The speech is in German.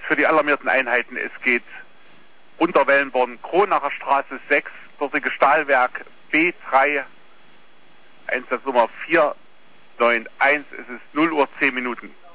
für die alarmierten Einheiten. Es geht Unterwellenborn, Kronacher Straße 6, dortige Stahlwerk B3, Einsatznummer 491, es ist 0 Uhr 10 Minuten.